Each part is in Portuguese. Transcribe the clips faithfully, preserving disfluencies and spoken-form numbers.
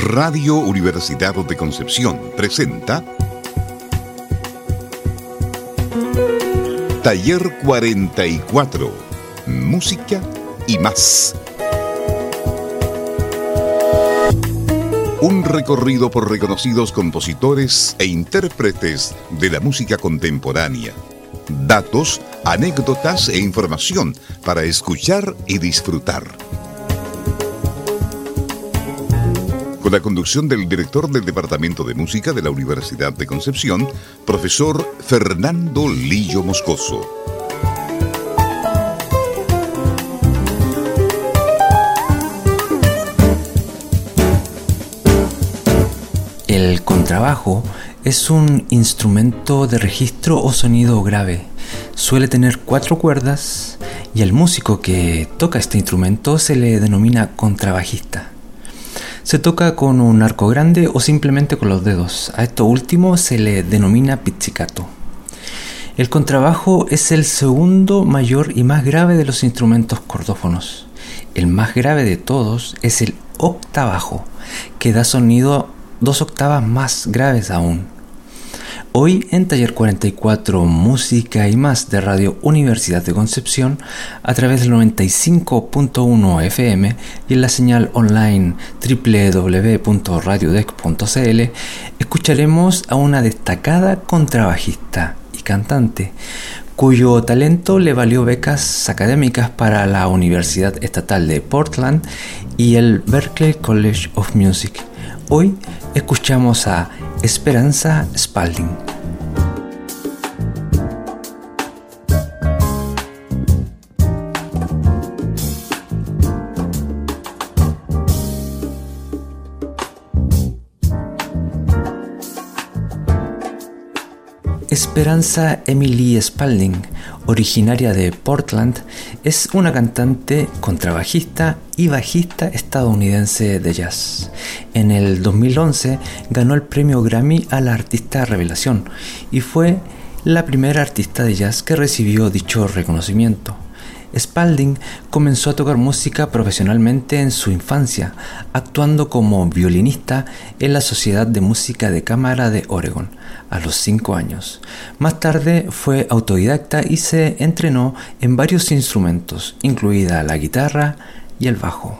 Radio Universidad de Concepción presenta Taller cuarenta y cuatro, Música y más. Un recorrido por reconocidos compositores e intérpretes de la música contemporánea. Datos, anécdotas e información para escuchar y disfrutar. Con la conducción del director del Departamento de Música de la Universidad de Concepción, profesor Fernando Lillo Moscoso. El contrabajo es un instrumento de registro o sonido grave. Suele tener cuatro cuerdas y al músico que toca este instrumento se le denomina contrabajista. Se toca con un arco grande o simplemente con los dedos. A esto último se le denomina pizzicato. El contrabajo es el segundo mayor y más grave de los instrumentos cordófonos. El más grave de todos es el octabajo, que da sonido dos octavas más graves aún. Hoy en Taller cuarenta y cuatro, Música y más de Radio Universidad de Concepción, a través del noventa y cinco punto uno F M y en la señal online doble u doble u doble u punto radiodec punto c l, escucharemos a una destacada contrabajista y cantante, cuyo talento le valió becas académicas para la Universidad Estatal de Portland y el Berklee College of Music. Hoy escuchamos a Esperanza Spalding. Esperanza Emily Spalding, originaria de Portland, es una cantante, contrabajista y bajista estadounidense de jazz. En el dos mil once ganó el premio Grammy a la Artista Revelación y fue la primera artista de jazz que recibió dicho reconocimiento. Spalding comenzó a tocar música profesionalmente en su infancia, actuando como violinista en la Sociedad de Música de Cámara de Oregon a los cinco años. Más tarde fue autodidacta y se entrenó en varios instrumentos, incluida la guitarra y el bajo.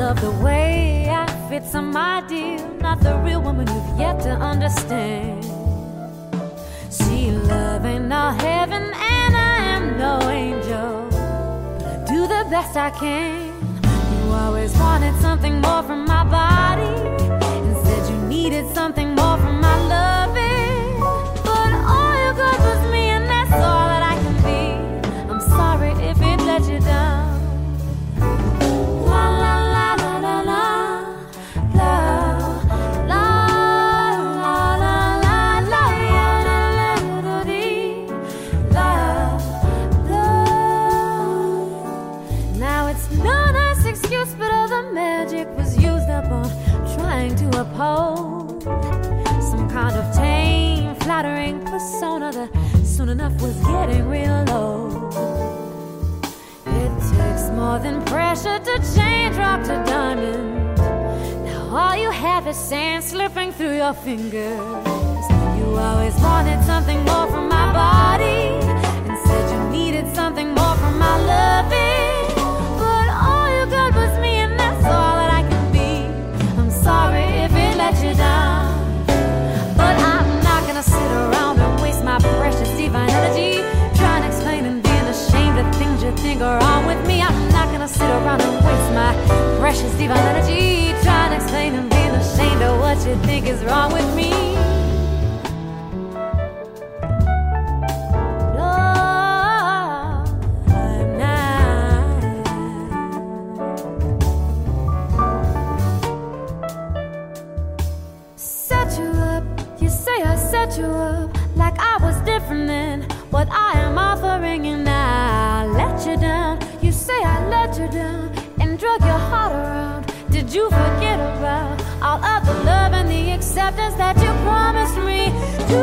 love the way I fit some ideal, not the real woman you've yet to understand. See, love ain't no heaven and I am no angel, but I do the best I can. You always wanted something more from my body and said you needed something more from my loving, but all you got was me and that's all that I can be. I'm sorry if it let you down. La la la la la la la la la la la la la la. Now it's no nice excuse, but all the magic was used up on trying to uphold some kind of tame, flattering persona that soon enough was getting real low. It takes more than pressure to change rock to diamond. Now all you have is sand slipping through your fingers. You always wanted something more from my body and said you needed something more from my loving, but all you got was me and that's all that I can be. I'm sorry if it let you down, but I'm not gonna sit around and waste my precious divine energy trying to explain and being ashamed of things you think are wrong with me. I'm not gonna sit around and waste my precious divine energy trying to explain and being ashamed of what you think is wrong with me. No, I'm not. Set you up, you say I set you up like I was different than what I am offering, and I let you down. You say I let you down and drug your heart around. Did you forget about all of the love and the acceptance that you promised me? Do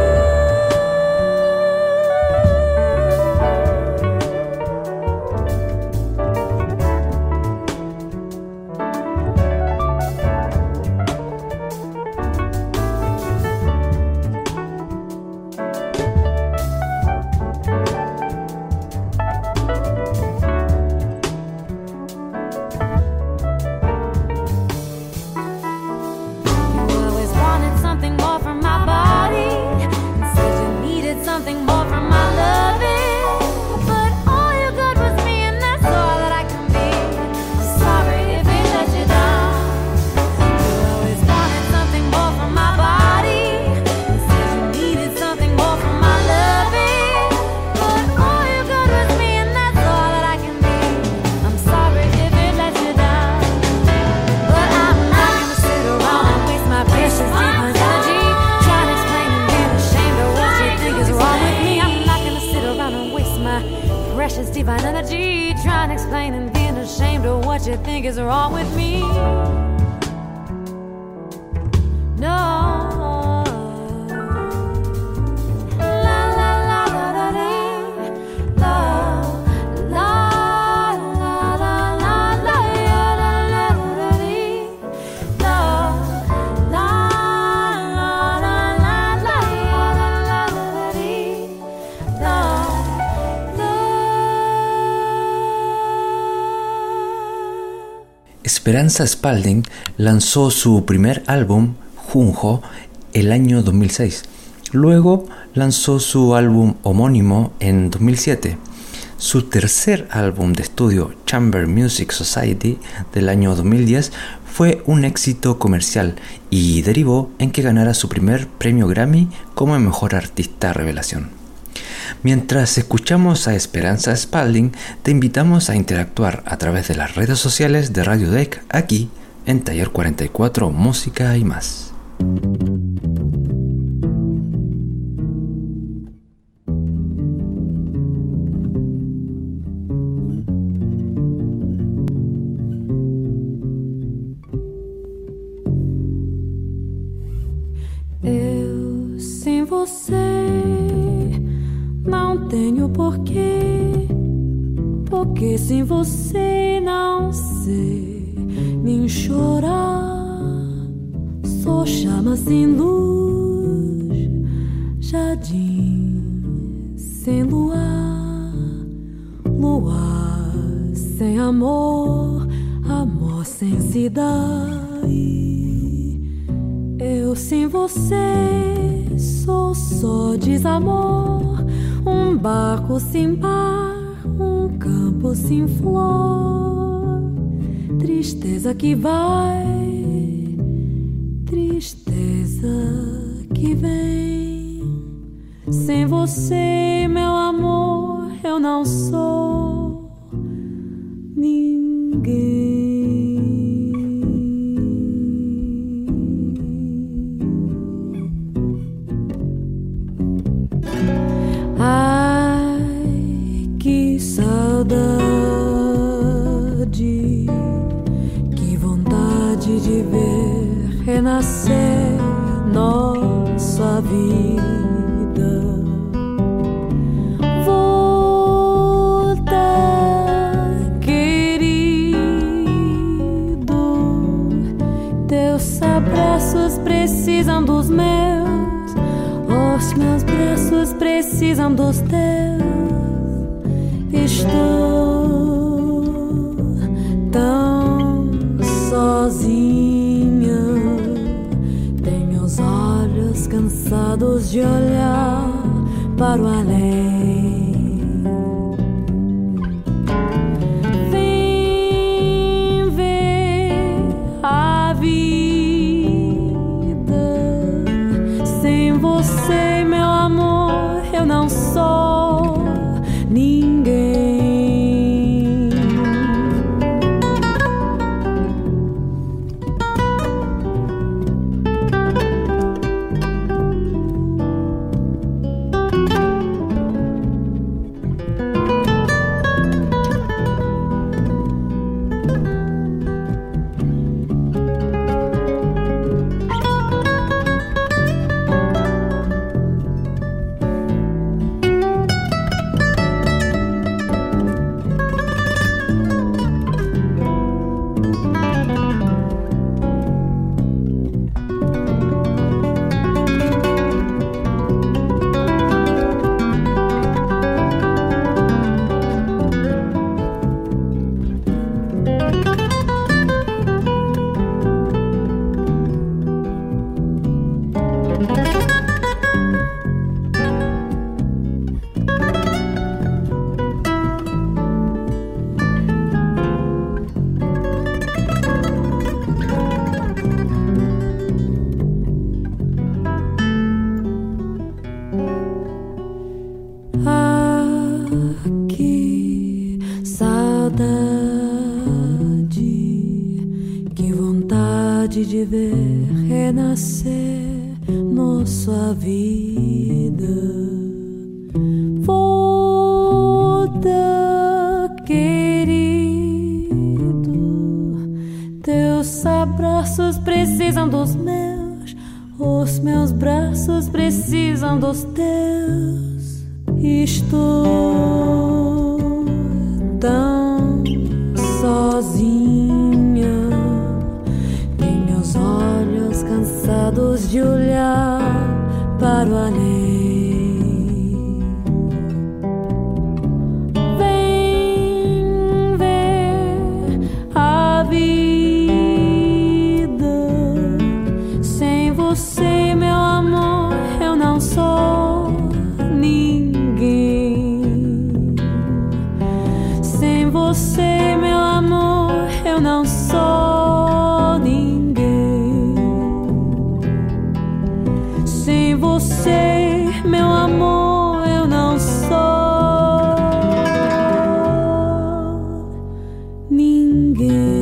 divine energy trying to explain and being ashamed of what you think is wrong with me. No. La la la la la la la la la la la Esperanza Spalding lanzó su primer álbum, Junjo, el año dos mil seis. Luego lanzó su álbum homónimo en dos mil siete. Su tercer álbum de estudio, Chamber Music Society, del año dos mil diez, fue un éxito comercial y derivó en que ganara su primer premio Grammy como Mejor Artista Revelación. Mientras escuchamos a Esperanza Spalding, te invitamos a interactuar a través de las redes sociales de Radio D E C aquí en Taller cuarenta y cuatro Música y Más. Eu sem você não tenho porquê, porque sem você não sei nem chorar. Sou chama sem luz, jardim sem luar, luar sem amor, amor inocência. Eu sem você sou só desamor, um barco sem par, um campo sem flor, tristeza que vai, tristeza que vem. Sem você, meu amor, eu não sou ninguém. Ai, que saudade, que vontade de ver renascer nossa vida. Volta, querido, teus abraços precisam dos meus, os meus braços precisam dos teus. Estou tão sozinha, tenho os olhos cansados de olhar para o além. Vem ver a vida. Sem você, meu amor, eu não sou ninguém. De ver renascer nossa vida. Volta, querido, teus abraços precisam dos meus, os meus braços precisam dos teus. Estou tão sozinha, olhos cansados de olhar para o além. Vem ver a vida. Sem você, meu amor, eu não sou ninguém. Sem você, meu amor, eu não sou ninguém. Sem você, meu amor, eu não sou ninguém.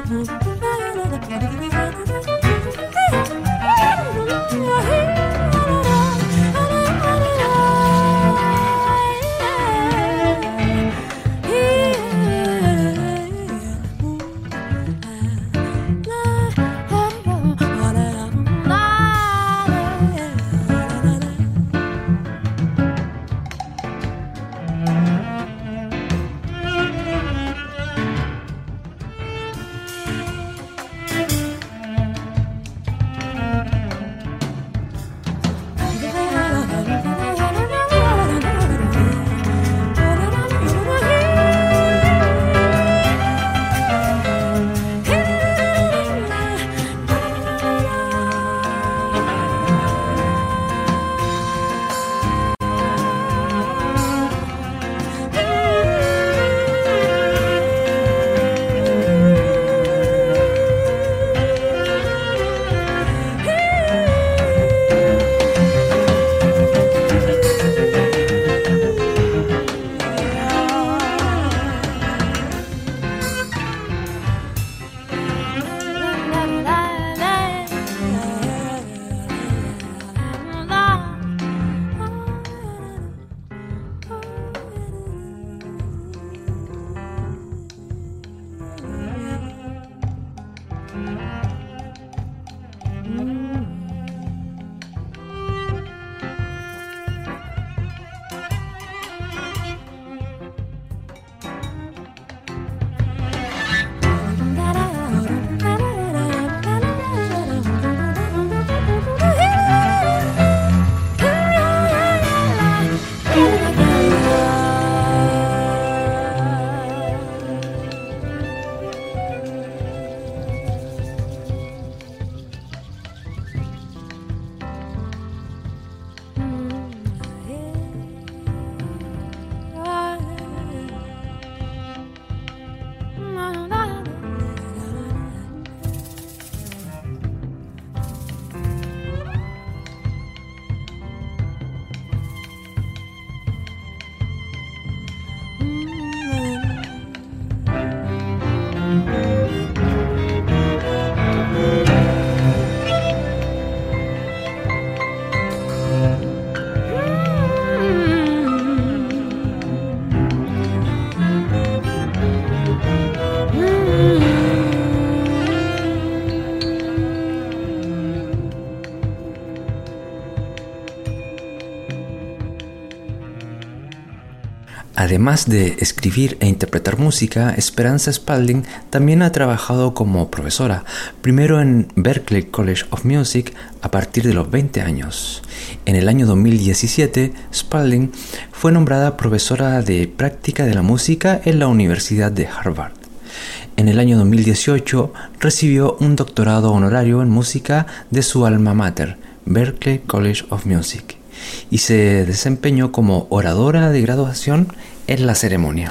Además de escribir e interpretar música, Esperanza Spalding también ha trabajado como profesora, primero en Berklee College of Music a partir de los veinte años. En el año dos mil diecisiete, Spalding fue nombrada profesora de práctica de la música en la Universidad de Harvard. En el año dos mil dieciocho recibió un doctorado honorario en música de su alma mater, Berklee College of Music, y se desempeñó como oradora de graduación en la ceremonia.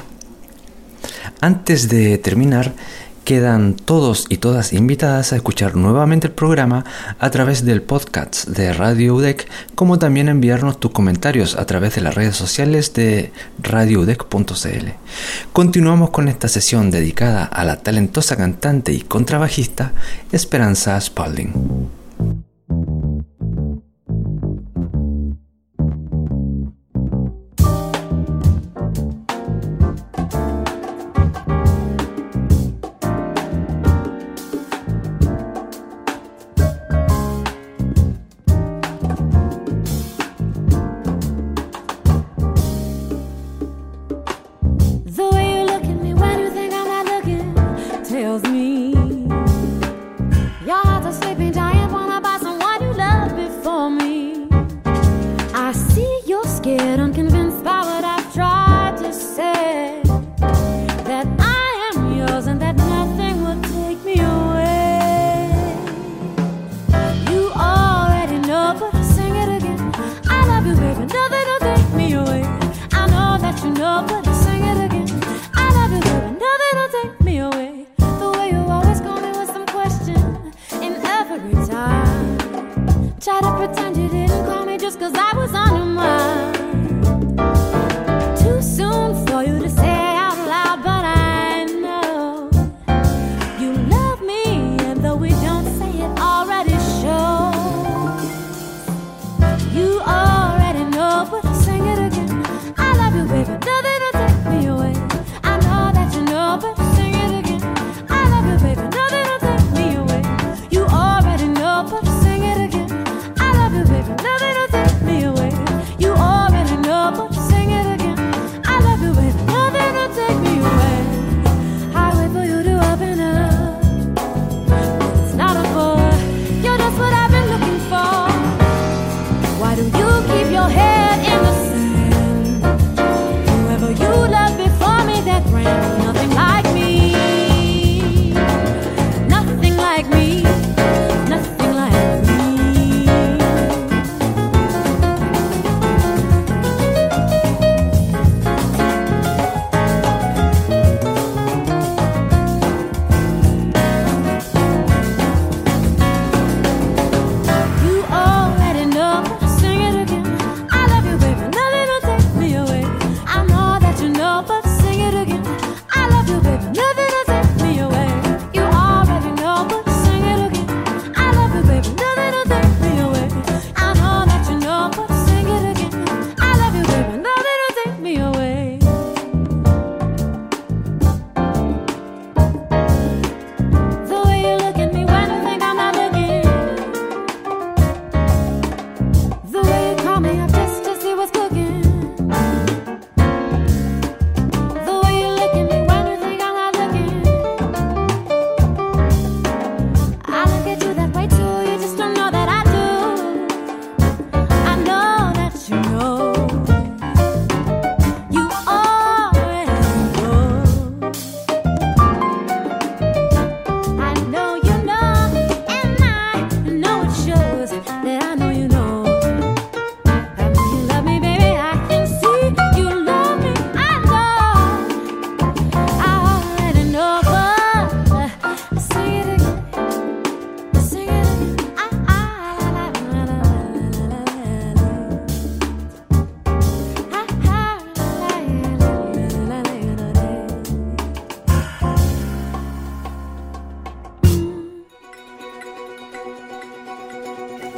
Antes de terminar, quedan todos y todas invitadas a escuchar nuevamente el programa a través del podcast de Radio U D E C, como también enviarnos tus comentarios a través de las redes sociales de radio u d e c punto c l. Continuamos con esta sesión dedicada a la talentosa cantante y contrabajista Esperanza Spalding. Your heart's a sleeping giant.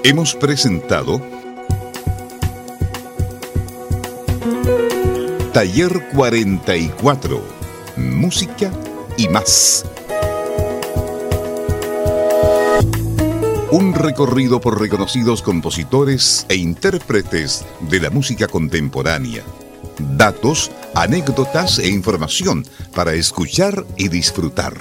Hemos presentado Taller cuarenta y cuatro, Música y más. Un recorrido por reconocidos compositores e intérpretes de la música contemporánea. Datos, anécdotas e información para escuchar y disfrutar.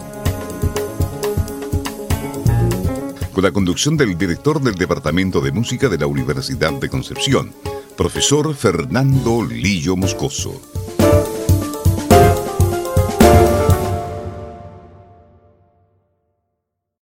Con la conducción del director del Departamento de Música de la Universidad de Concepción, profesor Fernando Lillo Moscoso.